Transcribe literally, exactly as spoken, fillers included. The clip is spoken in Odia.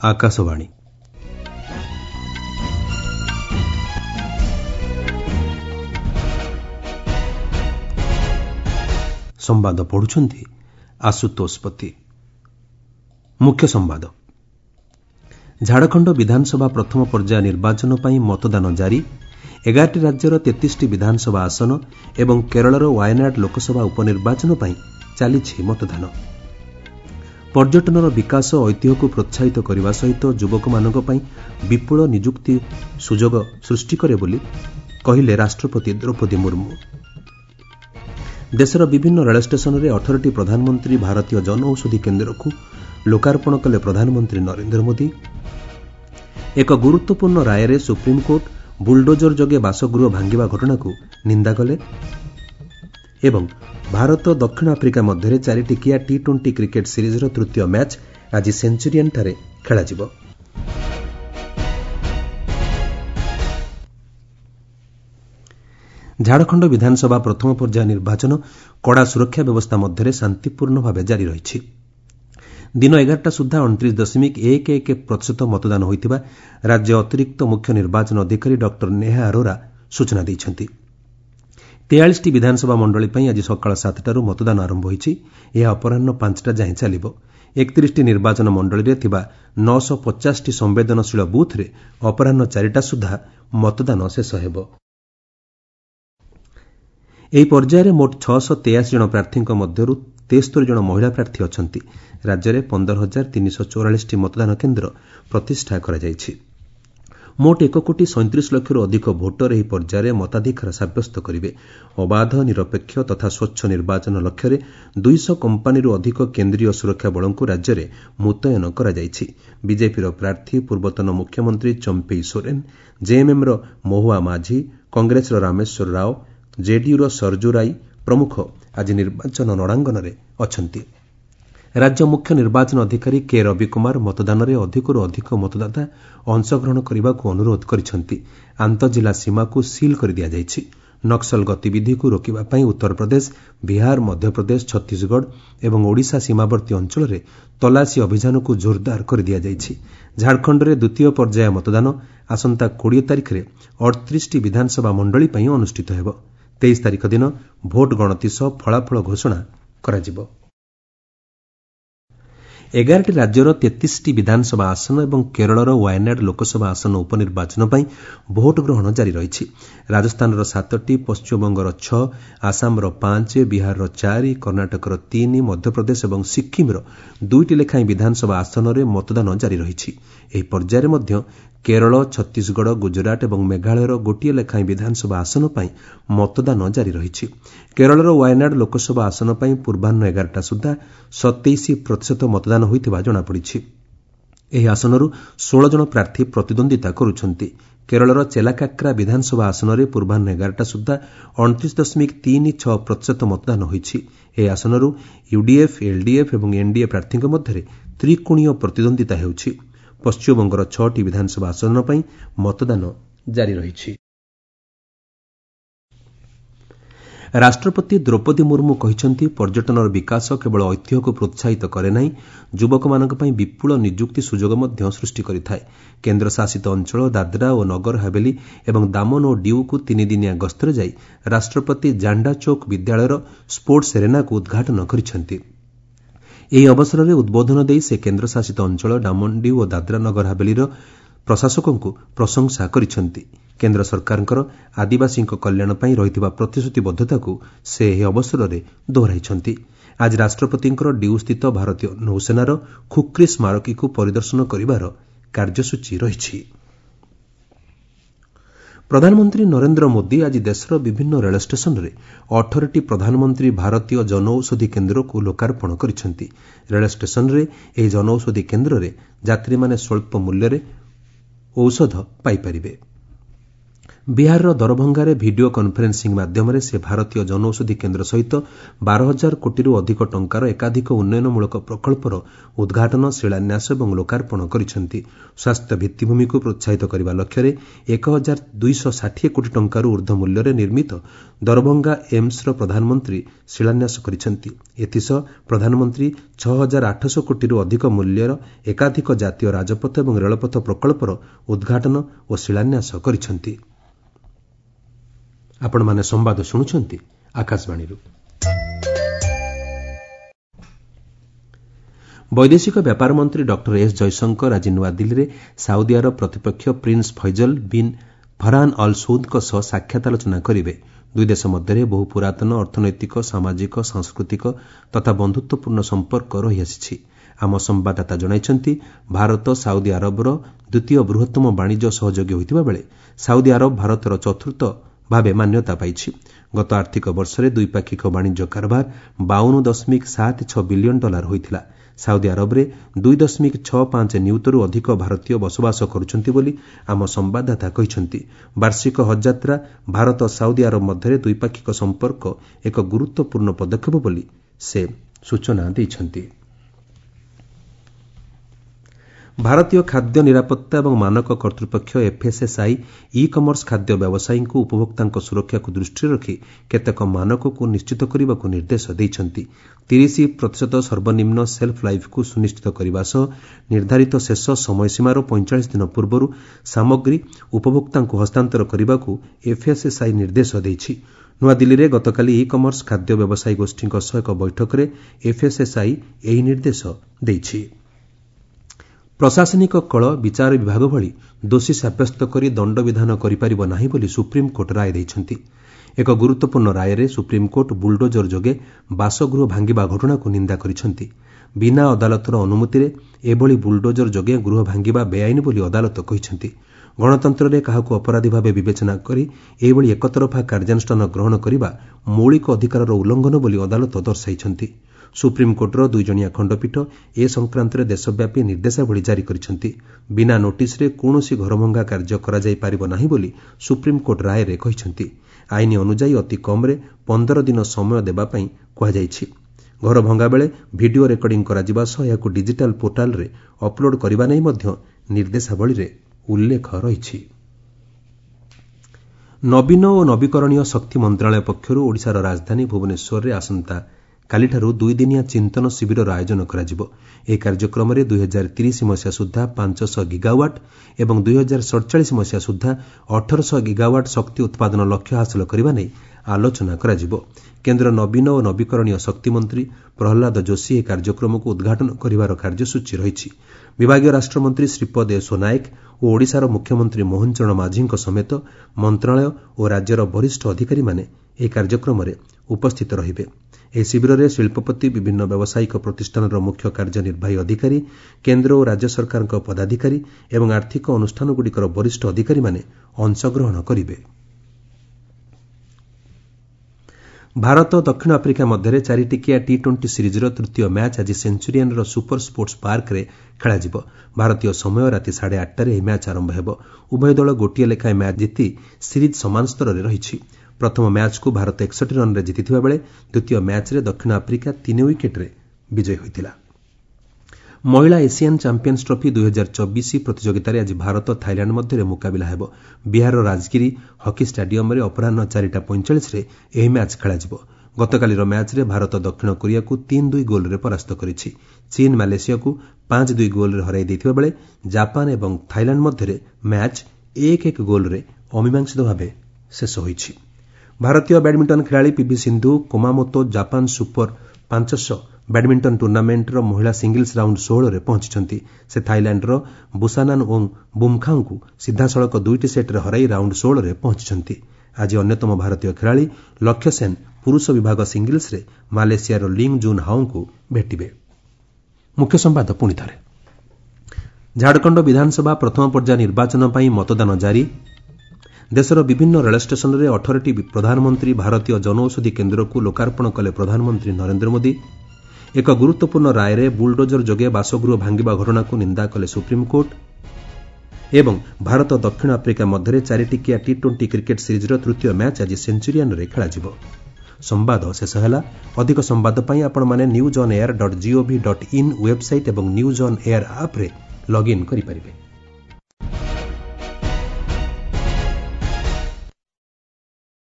आकाशवाणी संवाद पढ़ुछंती आशुतोष पति। मुख्य संवाद। झारखंड विधानसभा प्रथम पर्याय निर्वाचन पर मतदान जारी। एगारटी राज्यर तेतीस विधानसभा आसन एवं केरलर वायनाड लोकसभा उपनिर्वाचन पर चली मतदान। पर्यटनर विकास ऐतिह्य को प्रोत्साहित करने सहित युवक मानक पई विपुल निजुक्ति सुजोग सृष्टि करे बोली कहिले राष्ट्रपति द्रौपदी मुर्मू। देशर विभिन्न रेल स्टेशन में अठारह प्रधानमंत्री भारतीय जनऔषधि केन्द्र को लोकार्पण कले प्रधानमंत्री नरेंद्र मोदी। एक गुरुत्वपूर्ण राय रे सुप्रीमकोर्ट बुलडोजर जोगे बासगृह भांगिबा घटना को निंदा कले। एवं भारत दक्षिण आफ्रिका मध्य चारिटिकिया टी ट्वेंटी क्रिकेट सीरीजर तृतीय मैच आज सेंचुरियन ठारे खेलाजिबो। झारखंड विधानसभा प्रथम पर्याय निर्वाचन कड़ा सुरक्षा व्यवस्था मध्य शांतिपूर्ण भाव जारी रही। दिन एगारटा सुधा अणतीस दशमिक एक एक प्रतिशत मतदान होइतिबा राज्य अतिरिक्त मुख्य निर्वाचन अधिकारी डॉक्टर नेहा अरोरा सूचना दैछंती। तेयालीस टी विधानसभा मंडली पर आज सकाळ सातटारू मतदान आरंभ होइछि। यह अपराह्न पांचटा जाए चलिबो। एकतीस टी निर्वाचन मंडली रे थिबा नौ सौ पचास टी संवेदनशील बूथ रे अपराह्न चारिटा सुधा मतदान शेष हेबो। ଏହି ପର୍ଯ୍ୟାୟରେ ମୋଟ छह सौ तेयासी ଜଣ ପ୍ରାର୍ଥୀଙ୍କ ମଧ୍ୟରୁ ତେସ୍ତରୀ ଜଣ ମହିଳା ପ୍ରାର୍ଥୀ ଅଛନ୍ତି। ରାଜ୍ୟରେ ପନ୍ଦର ହଜାର ତିନିଶହ ଚଉରାଳିଶ ଟି ମତଦାନ କେନ୍ଦ୍ର ପ୍ରତିଷ୍ଠା କରାଯାଇଛି। ମୋଟ ଏକ କୋଟି ସଇଁତିରିଶ ଲକ୍ଷରୁ ଅଧିକ ଭୋଟର ଏହି ପର୍ଯ୍ୟାୟରେ ମତାଧିକାର ସାବ୍ୟସ୍ତ କରିବେ। ଅବାଧ ନିରପେକ୍ଷ ତଥା ସ୍ୱଚ୍ଛ ନିର୍ବାଚନ ଲକ୍ଷ୍ୟରେ ଦୁଇଶହ କମ୍ପାନୀରୁ ଅଧିକ କେନ୍ଦ୍ରୀୟ ସୁରକ୍ଷା ବଳଙ୍କୁ ରାଜ୍ୟରେ ମୁତୟନ କରାଯାଇଛି। ବିଜେପିର ପ୍ରାର୍ଥୀ ପୂର୍ବତନ ମୁଖ୍ୟମନ୍ତ୍ରୀ ଚମ୍ପେଇ ସୋରେନ୍, ଜେଏମ୍ଏମ୍ର ମହୁଆ ମାଝି, କଂଗ୍ରେସର ରାମେଶ୍ୱର ରାଓ, जेडीयूର सरजू राई प्रमुख आज निर्वाचन रणांगन अछंती। राज्य मुख्य निर्वाचन अधिकारी के रवि कुमार मतदान में अधिकरू अधिक मतदाता अंशग्रहण करने को अनुरोध करिसेंती। आंतजिला सीमा को सील कर दिया जायछि। नक्सल गतिविधि को रोकने उत्तर प्रदेश, बिहार, मध्यप्रदेश, छत्तीसगढ़ एवं ओडिशा सीमावर्ती अंचल में तलाशी अभियान को जोरदार कर दिया जायछि। झारखंड में द्वितीय पर्याय मतदान आसंता बीस तारिख में अड़तीस टी विधानसभा मंडली पर अनुष्ठित हेबो। तेईस तारिख दिन भोट गणति सह फलाफल घोषणा कराजिबो। एगारटी राज्यर तेतीस टी विधानसभा आसन एवं केरलर वायनाड लोकसभा आसन उपनिर्वाचन पर भोट ग्रहण जारी रही। राजस्थान सातटी, पश्चिमबंगर छह, आसामर पांच, बिहार चार, कर्णाटकर तीन, मध्यप्रदेश और सिक्किमर दुईटी लेखाएं विधानसभा आसन में मतदान जारी रही। ଏହି ପର୍ଯ୍ୟାୟରେ ମଧ୍ୟ କେରଳ, ଛତିଶଗଡ଼, ଗୁଜରାଟ ଏବଂ ମେଘାଳୟର ଗୋଟିଏ ଲେଖାଏଁ ବିଧାନସଭା ଆସନ ପାଇଁ ମତଦାନ ଜାରି ରହିଛି। କେରଳର ୱାୟନାଡ ଲୋକସଭା ଆସନ ପାଇଁ ପୂର୍ବାହ୍ନ ଏଗାରଟା ସୁଦ୍ଧା ସତେଇଶ ପ୍ରତିଶତ ମତଦାନ ହୋଇଥିବା ଜଣାପଡ଼ିଛି। ଏହି ଆସନରୁ ଷୋହଳ ଜଣ ପ୍ରାର୍ଥୀ ପ୍ରତିଦ୍ୱନ୍ଦିତା କରୁଛନ୍ତି। କେରଳର ଚେଲାକାକ୍ରା ବିଧାନସଭା ଆସନରେ ପୂର୍ବାହ୍ନ ଏଗାରଟା ସୁଦ୍ଧା ଅଣତିରିଶ ଦଶମିକ ତିନି ଛଅ ପ୍ରତିଶତ ମତଦାନ ହୋଇଛି। ଏହି ଆସନରୁ ୟୁଡିଏଫ୍, ଏଲ୍ଡିଏଫ୍ ଏବଂ ଏନ୍ଡିଏ ପ୍ରାର୍ଥୀଙ୍କ ମଧ୍ୟରେ ତ୍ରିକୋଣୀୟ ପ୍ରତିଦ୍ୱନ୍ଦିତା ହେଉଛି। ପଶ୍ଚିମବଙ୍ଗର ଛଅଟି ବିଧାନସଭା ଆସନ ପାଇଁ ମତଦାନ ଜାରି ରହିଛି। ରାଷ୍ଟ୍ରପତି ଦ୍ରୌପଦୀ ମୁର୍ମୁ କହିଛନ୍ତି, ପର୍ଯ୍ୟଟନର ବିକାଶ କେବଳ ଐତିହ୍ୟକୁ ପ୍ରୋତ୍ସାହିତ କରେ ନାହିଁ, ଯୁବକମାନଙ୍କ ପାଇଁ ବିପୁଳ ନିଯୁକ୍ତି ସୁଯୋଗ ମଧ୍ୟ ସୃଷ୍ଟି କରିଥାଏ। କେନ୍ଦ୍ରଶାସିତ ଅଞ୍ଚଳ ଦାଦ୍ରା ଓ ନଗର ହାବେଲି ଏବଂ ଦାମନ ଓ ଡିଉକୁ ତିନିଦିନିଆ ଗସ୍ତରେ ଯାଇ ରାଷ୍ଟ୍ରପତି ଜାଣ୍ଡା ଚୌକ ବିଦ୍ୟାଳୟର ସ୍ପୋର୍ଟସ ଏରେନାକୁ ଉଦ୍ଘାଟନ କରିଛନ୍ତି। ଏହି ଅବସରରେ ଉଦ୍ବୋଧନ ଦେଇ ସେ କେନ୍ଦ୍ରଶାସିତ ଅଞ୍ଚଳ ଡାମନ ଡିଉ ଓ ଦାଦ୍ରା ନଗର ହାବେଲିର ପ୍ରଶାସକଙ୍କୁ ପ୍ରଶଂସା କରିଛନ୍ତି। କେନ୍ଦ୍ର ସରକାରଙ୍କର ଆଦିବାସୀଙ୍କ କଲ୍ୟାଣ ପାଇଁ ରହିଥିବା ପ୍ରତିଶ୍ରୁତିବଦ୍ଧତାକୁ ସେ ଏହି ଅବସରରେ ଦୋହରାଇଛନ୍ତି। ଆଜି ରାଷ୍ଟ୍ରପତିଙ୍କର ଡିଉସ୍ଥିତ ଭାରତୀୟ ନୌସେନାର ଖୁକ୍ରି ସ୍ମାରକୀକୁ ପରିଦର୍ଶନ କରିବାର କାର୍ଯ୍ୟସୂଚୀ ରହିଛି। ପ୍ରଧାନମନ୍ତ୍ରୀ ନରେନ୍ଦ୍ର ମୋଦି ଆଜି ଦେଶର ବିଭିନ୍ନ ରେଳ ଷ୍ଟେସନରେ ଅଠରଟି ପ୍ରଧାନମନ୍ତ୍ରୀ ଭାରତୀୟ ଜନଔଷଧି କେନ୍ଦ୍ରକୁ ଲୋକାର୍ପଣ କରିଛନ୍ତି। ରେଳ ଷ୍ଟେସନରେ ଏହି ଜନଔଷଧି କେନ୍ଦ୍ରରେ ଯାତ୍ରୀମାନେ ସ୍ୱଳ୍ପ ମୂଲ୍ୟରେ ଔଷଧ ପାଇପାରିବେ। ବିହାରର ଦରଭଙ୍ଗାରେ ଭିଡ଼ିଓ କନ୍ଫରେନ୍ସିଂ ମାଧ୍ୟମରେ ସେ ଭାରତୀୟ ଜନଔଷଧି କେନ୍ଦ୍ର ସହିତ ବାର ହଜାର କୋଟିରୁ ଅଧିକ ଟଙ୍କାର ଏକାଧିକ ଉନ୍ନୟନମୂଳକ ପ୍ରକଳ୍ପର ଉଦ୍ଘାଟନ ଶିଳାନ୍ୟାସ ଏବଂ ଲୋକାର୍ପଣ କରିଛନ୍ତି। ସ୍ୱାସ୍ଥ୍ୟ ଭିତ୍ତିଭୂମିକୁ ପ୍ରୋତ୍ସାହିତ କରିବା ଲକ୍ଷ୍ୟରେ ଏକ ହଜାର ଦୁଇଶହ ଷାଠିଏ କୋଟି ଟଙ୍କାରୁ ଊର୍ଦ୍ଧ୍ୱ ମୂଲ୍ୟରେ ନିର୍ମିତ ଦରଭଙ୍ଗା ଏମ୍ସର ପ୍ରଧାନମନ୍ତ୍ରୀ ଶିଳାନ୍ୟାସ କରିଛନ୍ତି। ଏଥିସହ ପ୍ରଧାନମନ୍ତ୍ରୀ ଛଅ ହଜାର ଆଠଶହ କୋଟିରୁ ଅଧିକ ମୂଲ୍ୟର ଏକାଧିକ ଜାତୀୟ ରାଜପଥ ଏବଂ ରେଳପଥ ପ୍ରକଳ୍ପର ଉଦ୍ଘାଟନ ଓ ଶିଳାନ୍ୟାସ କରିଛନ୍ତି। ଆପଣମାନେ ସମ୍ବାଦ ଶୁଣୁଛନ୍ତି ଆକାଶବାଣୀରୁ। ବୈଦେଶିକ ବ୍ୟାପାର ମନ୍ତ୍ରୀ ଡକ୍ଟର ଏସ୍ ଜୟଶଙ୍କର ଆଜି ନୂଆଦିଲ୍ଲୀରେ ସାଉଦି ଆରବ ପ୍ରତିପକ୍ଷ prince Faisal bin Farhan al ସୌଦ୍ଙ୍କ ସହ ସାକ୍ଷାତ ଆଲୋଚନା କରିବେ। ଦୁଇ ଦେଶ ମଧ୍ୟରେ ବହୁ ପୁରାତନ ଅର୍ଥନୈତିକ ସାମାଜିକ ସାଂସ୍କୃତିକ ତଥା ବନ୍ଧୁତ୍ୱପୂର୍ଣ୍ଣ ସମ୍ପର୍କ ରହିଆସିଛି। ଆମ ସମ୍ଭାଦଦାତା ଜଣାଇଛନ୍ତି ଭାରତ ସାଉଦି ଆରବର ଦ୍ୱିତୀୟ ବୃହତ୍ତମ ବାଣିଜ୍ୟ ସହଯୋଗୀ ହୋଇଥିବା ବେଳେ ସାଉଦି ଆରବ ଭାରତର ଚତୁର୍ଥ ଭାବେ ମାନ୍ୟତା ପାଇଛି। ଗତ ଆର୍ଥିକ ବର୍ଷରେ ଦ୍ୱିପାକ୍ଷିକ ବାଣିଜ୍ୟ କାରବାର ବାଉନ ଦଶମିକ ସାତ ଛଅ ବିଲିୟନ ଡଲାର ହୋଇଥିଲା। ସାଉଦି ଆରବରେ ଦୁଇ ଦଶମିକ ଛଅ ପାଞ୍ଚ ନିୟୁତରୁ ଅଧିକ ଭାରତୀୟ ବସବାସ କରୁଛନ୍ତି ବୋଲି ଆମ ସମ୍ଭାଦଦାତା କହିଛନ୍ତି। ବାର୍ଷିକ ହଜ୍ ଯାତ୍ରା ଭାରତ ସାଉଦି ଆରବ ମଧ୍ୟରେ ଦ୍ୱିପାକ୍ଷିକ ସମ୍ପର୍କ ଏକ ଗୁରୁତ୍ୱପୂର୍ଣ୍ଣ ପଦକ୍ଷେପ ବୋଲି ସେ ସୂଚନା ଦେଇଛନ୍ତି। ଭାରତୀୟ ଖାଦ୍ୟ ନିରାପତ୍ତା ଏବଂ ମାନକ କର୍ତ୍ତୃପକ୍ଷ ଏଫ୍ଏସ୍ଏସ୍ଆଇ ଇ କମର୍ସ ଖାଦ୍ୟ ବ୍ୟବସାୟୀଙ୍କୁ ଉପଭୋକ୍ତାଙ୍କ ସୁରକ୍ଷାକୁ ଦୃଷ୍ଟିରେ ରଖି କେତେକ ମାନକକୁ ନିଶ୍ଚିତ କରିବାକୁ ନିର୍ଦ୍ଦେଶ ଦେଇଛନ୍ତି। ତିରିଶ ପ୍ରତିଶତ ସର୍ବନିମ୍ନ ସେଲ୍ଫ ଲାଇଫ୍କୁ ସୁନିଶ୍ଚିତ କରିବା ସହ ନିର୍ଦ୍ଧାରିତ ଶେଷ ସମୟସୀମାର ପଇଁଚାଳିଶ ଦିନ ପୂର୍ବରୁ ସାମଗ୍ରୀ ଉପଭୋକ୍ତାଙ୍କୁ ହସ୍ତାନ୍ତର କରିବାକୁ ଏଫ୍ଏସ୍ଏସ୍ଆଇ ନିର୍ଦ୍ଦେଶ ଦେଇଛି। ନୂଆଦିଲ୍ଲୀରେ ଗତକାଲି ଇ କମର୍ସ ଖାଦ୍ୟ ବ୍ୟବସାୟୀ ଗୋଷ୍ଠୀଙ୍କ ସହ ଏକ ବୈଠକରେ ଏଫ୍ଏସ୍ଏସ୍ଆଇ ଏହି ନିର୍ଦ୍ଦେଶ ଦେଇଛି। ପ୍ରଶାସନିକ କଳ ବିଚାର ବିଭାଗ ଭଳି ଦୋଷୀ ସାବ୍ୟସ୍ତ କରି ଦଣ୍ଡବିଧାନ କରିପାରିବ ନାହିଁ ବୋଲି ସୁପ୍ରିମକୋର୍ଟ ରାୟ ଦେଇଛନ୍ତି। ଏକ ଗୁରୁତ୍ୱପୂର୍ଣ୍ଣ ରାୟରେ ସୁପ୍ରିମକୋର୍ଟ ବୁଲ୍ଡୋଜର ଯୋଗେ ବାସଗୃହ ଭାଙ୍ଗିବା ଘଟଣାକୁ ନିନ୍ଦା କରିଛନ୍ତି। ବିନା ଅଦାଲତର ଅନୁମତିରେ ଏଭଳି ବୁଲ୍ଡୋଜର ଯୋଗେ ଗୃହ ଭାଙ୍ଗିବା ବେଆଇନ ବୋଲି ଅଦାଲତ କହିଛନ୍ତି। ଗଣତନ୍ତ୍ରରେ କାହାକୁ ଅପରାଧୀ ଭାବେ ବିବେଚନା କରି ଏଭଳି ଏକତରଫା କାର୍ଯ୍ୟାନୁଷ୍ଠାନ ଗ୍ରହଣ କରିବା ମୌଳିକ ଅଧିକାରର ଉଲ୍ଲଂଘନ ବୋଲି ଅଦାଲତ ଦର୍ଶାଇଛନ୍ତି। ସୁପ୍ରିମକୋର୍ଟର ଦୁଇଜଣିଆ ଖଣ୍ଡପୀଠ ଏ ସଂକ୍ରାନ୍ତରେ ଦେଶବ୍ୟାପୀ ନିର୍ଦ୍ଦେଶାବଳୀ ଜାରି କରିଛନ୍ତି। ବିନା ନୋଟିସରେ କୌଣସି ଘରଭଙ୍ଗା କାର୍ଯ୍ୟ କରାଯାଇ ପାରିବ ନାହିଁ ବୋଲି ସୁପ୍ରିମକୋର୍ଟ ରାୟରେ କହିଛନ୍ତି। ଆଇନ ଅନୁଯାୟୀ ଅତି କମ୍ରେ ପନ୍ଦର ଦିନ ସମୟ ଦେବା ପାଇଁ କୁହାଯାଇଛି। ଘର ଭଙ୍ଗା ବେଳେ ଭିଡ଼ିଓ ରେକର୍ଡିଂ କରାଯିବା ସହ ଏହାକୁ ଡିଜିଟାଲ ପୋର୍ଟାଲରେ ଅପଲୋଡ୍ କରିବା ନେଇ ମଧ୍ୟ ନିର୍ଦ୍ଦେଶାବଳୀରେ ଉଲ୍ଲେଖ ରହିଛି। ନବୀନ ଓ ନବୀକରଣୀୟ ଶକ୍ତି ମନ୍ତ୍ରଣାଳୟ ପକ୍ଷରୁ ଓଡ଼ିଶାର ରାଜଧାନୀ ଭୁବନେଶ୍ୱରରେ ଆସନ୍ତା କାଲିଠାରୁ ଦୁଇଦିନିଆ ଚିନ୍ତନ ଶିବିରର ଆୟୋଜନ କରାଯିବ। ଏହି କାର୍ଯ୍ୟକ୍ରମରେ ଦୁଇ ହଜାର ତିରିଶ ମସିହା ସୁଦ୍ଧା ପାଞ୍ଚଶହ ଗିଗାୱାଟ୍ ଏବଂ ଦୁଇ ହଜାର ସତଚାଳିଶ ମସିହା ସୁଦ୍ଧା ଅଠରଶହ ଗିଗାୱାଟ୍ ଶକ୍ତି ଉତ୍ପାଦନ ଲକ୍ଷ୍ୟ ହାସଲ କରିବା ନେଇ ଆଲୋଚନା କରାଯିବ। କେନ୍ଦ୍ର ନବୀନ ଓ ନବୀକରଣୀୟ ଶକ୍ତି ମନ୍ତ୍ରୀ ପ୍ରହ୍ଲାଦ ଯୋଶୀ ଏହି କାର୍ଯ୍ୟକ୍ରମକୁ ଉଦ୍ଘାଟନ କରିବାର କାର୍ଯ୍ୟସୂଚୀ ରହିଛି। ବିଭାଗୀୟ ରାଷ୍ଟ୍ରମନ୍ତ୍ରୀ ଶ୍ରୀପଦ ୟେସୋ ନାଏକ ଓ ଓଡ଼ିଶାର ମୁଖ୍ୟମନ୍ତ୍ରୀ ମୋହନ ଚରଣ ମାଝୀଙ୍କ ସମେତ ମନ୍ତ୍ରଣାଳୟ ଓ ରାଜ୍ୟର ବରିଷ୍ଠ ଅଧିକାରୀମାନେ ଏହି କାର୍ଯ୍ୟକ୍ରମରେ ଉପସ୍ଥିତ ରହିବେ। ଏହି ଶିବିରରେ ଶିଳ୍ପପତି ବିଭିନ୍ନ ବ୍ୟବସାୟିକ ପ୍ରତିଷ୍ଠାନର ମୁଖ୍ୟ କାର୍ଯ୍ୟନିର୍ବାହୀ ଅଧିକାରୀ କେନ୍ଦ୍ର ଓ ରାଜ୍ୟ ସରକାରଙ୍କ ପଦାଧିକାରୀ ଏବଂ ଆର୍ଥିକ ଅନୁଷ୍ଠାନଗୁଡ଼ିକର ବରିଷ୍ଠ ଅଧିକାରୀମାନେ ଅଂଶଗ୍ରହଣ କରିବେ। ଭାରତ ଦକ୍ଷିଣ ଆଫ୍ରିକା ମଧ୍ୟରେ ଚାରିଟିକିଆ ଟି ଟ୍ୱେଣ୍ଟି ସିରିଜ୍ର ତୃତୀୟ ମ୍ୟାଚ୍ ଆଜି ସେଞ୍ଚୁରିଆନ୍ର ସୁପର ସ୍ପୋର୍ଟସ୍ ପାର୍କରେ ଖେଳାଯିବ। ଭାରତୀୟ ସମୟ ରାତି ସାଢ଼େ ଆଠଟାରେ ଏହି ମ୍ୟାଚ୍ ଆରମ୍ଭ ହେବ। ଉଭୟ ଦଳ ଗୋଟିଏ ଲେଖାଏଁ ମ୍ୟାଚ୍ ଜିତି ସିରିଜ୍ ସମାନ ସ୍ତରରେ ରହିଛି। ପ୍ରଥମ ମ୍ୟାଚ୍କୁ ଭାରତ ଏକଷଠି ରନ୍ରେ ଜିତିଥିବା ବେଳେ ଦ୍ୱିତୀୟ ମ୍ୟାଚ୍ରେ ଦକ୍ଷିଣ ଆଫ୍ରିକା ତିନି ୱିକେଟ୍ରେ ବିଜୟୀ ହୋଇଥିଲା। ମହିଳା ଏସିଆନ୍ ଚାମ୍ପିୟନ୍ସ ଟ୍ରଫି ଦୁଇ ହଜାର ଚବିଶ ପ୍ରତିଯୋଗିତାରେ ଆଜି ଭାରତ ଥାଇଲ୍ୟାଣ୍ଡ ମଧ୍ୟରେ ମୁକାବିଲା ହେବ। ବିହାରର ରାଜଗିରି ହକି ଷ୍ଟାଡିୟମ୍ରେ ଅପରାହ୍ନ ଚାରିଟା ପଇଁଚାଳିଶରେ ଏହି ମ୍ୟାଚ୍ ଖେଳାଯିବ। ଗତକାଲିର ମ୍ୟାଚ୍ରେ ଭାରତ ଦକ୍ଷିଣ କୋରିଆକୁ ତିନି ଦୁଇ ଗୋଲ୍ରେ ପରାସ୍ତ କରିଛି। ଚୀନ୍ ମାଲେସିଆକୁ ପାଞ୍ଚ ଦୁଇ ଗୋଲ୍ରେ ହରାଇ ଦେଇଥିବା ବେଳେ ଜାପାନ ଏବଂ ଥାଇଲ୍ୟାଣ୍ଡ ମଧ୍ୟରେ ମ୍ୟାଚ୍ ଏକ ଏକ ଗୋଲ୍ରେ ଅମୀମାଂସିତ ଭାବେ ଶେଷ ହୋଇଛି। ଭାରତୀୟ ବ୍ୟାଡମିଣ୍ଟନ ଖେଳାଳି PV Sindhu Kumamoto Japan super ପାଞ୍ଚଶହ ବ୍ୟାଡମିଣ୍ଟନ ଟୁର୍ଣ୍ଣାମେଣ୍ଟର ମହିଳା ସିଙ୍ଗଲ୍ସ ରାଉଣ୍ଡ ଷୋହଳରେ ପହଞ୍ଚିଛନ୍ତି। ସେ ଥାଇଲ୍ୟାଣ୍ଡର ବୁସାନାନ୍ ଓଙ୍ଗ୍ ବୁମ୍ଖାଙ୍କୁ ସିଧାସଳଖ ଦୁଇଟି ସେଟ୍ରେ ହରାଇ ରାଉଣ୍ଡ ଷୋହଳରେ ପହଞ୍ଚିଛନ୍ତି। ଆଜି ଅନ୍ୟତମ ଭାରତୀୟ ଖେଳାଳି ଲକ୍ଷ୍ୟ ସେନ୍ ପୁରୁଷ ବିଭାଗ ସିଙ୍ଗଲ୍ସରେ ମାଲେସିଆର ଲିଙ୍ଗ୍ ଜୁନ୍ ହାଓଙ୍କୁ ଭେଟିବେ। ମୁଖ୍ୟ ସମ୍ବାଦ ପୁଣି ଥରେ। ଝାଡ଼ଖଣ୍ଡ ବିଧାନସଭା ପ୍ରଥମ ପର୍ଯ୍ୟାୟ ନିର୍ବାଚନ ପାଇଁ ମତଦାନ ଜାରି। ଦେଶର ବିଭିନ୍ନ ରେଳ ଷ୍ଟେସନରେ ଅଠରଟି ପ୍ରଧାନମନ୍ତ୍ରୀ ଭାରତୀୟ ଜନଔଷଧି କେନ୍ଦ୍ରକୁ ଲୋକାର୍ପଣ କଲେ ପ୍ରଧାନମନ୍ତ୍ରୀ ନରେନ୍ଦ୍ର ମୋଦି। ଏକ ଗୁରୁତ୍ୱପୂର୍ଣ୍ଣ ରାୟରେ ବୁଲ୍ଡୋଜର ଯୋଗେ ବାସଗୃହ ଭାଙ୍ଗିବା ଘଟଣାକୁ ନିନ୍ଦା କଲେ ସୁପ୍ରିମକୋର୍ଟ। ଏବଂ ଭାରତ ଦକ୍ଷିଣ ଆଫ୍ରିକା ମଧ୍ୟରେ ଚାରିଟିକିଆ ଟି ଟ୍ୱେଣ୍ଟି କ୍ରିକେଟ୍ ସିରିଜ୍ର ତୃତୀୟ ମ୍ୟାଚ୍ ଆଜି ସେଞ୍ଚୁରିଆନ୍ରେ ଖେଳାଯିବ। ସମ୍ବାଦ ଶେଷ ହେଲା। ଅଧିକ ସମ୍ବାଦ ପାଇଁ ଆପଣମାନେ news on air dot G O V dot in website ଏବଂ ନ୍ୟୁଜ୍ ଅନ୍ ଏୟାର ଆପ୍ରେ ଲଗ୍ଇନ୍ କରିପାରିବେ।